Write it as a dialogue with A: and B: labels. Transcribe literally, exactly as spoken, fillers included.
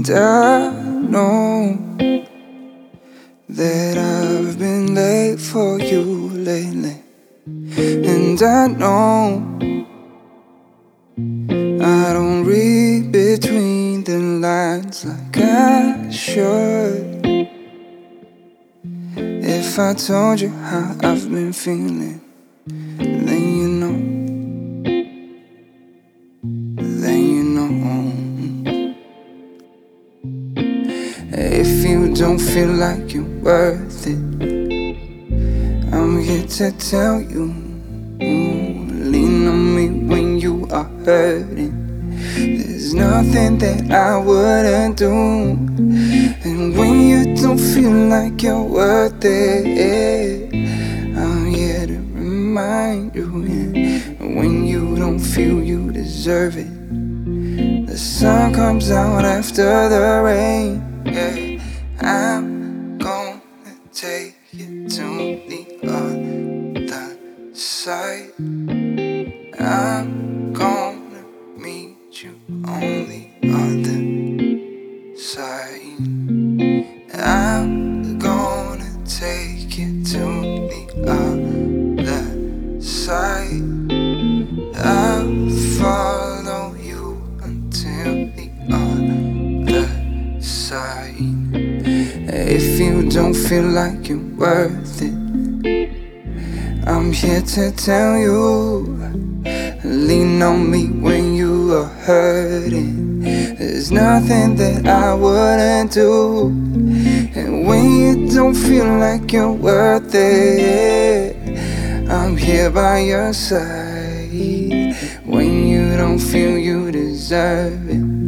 A: I know that I've been late for you lately, and I know I don't read between the lines like I should. If I told you how I've been feeling, then you know, then you know. If you don't feel like you're worth it, I'm here to tell you, lean on me when you are hurting. There's nothing that I wouldn't do. And when you don't feel like you're worth it, I'm here to remind you. And when you don't feel you deserve it, the sun comes out after the rain. Yeah, I'm gonna take you to the other side. I'm gonna meet you on the other side. I'm gonna take you to the other side. I'll follow you until the other side. If you don't feel like you're worth it, I'm here to tell you, lean on me when you are hurting. There's nothing that I wouldn't do. And when you don't feel like you're worth it, I'm here by your side. When you don't feel you deserve it,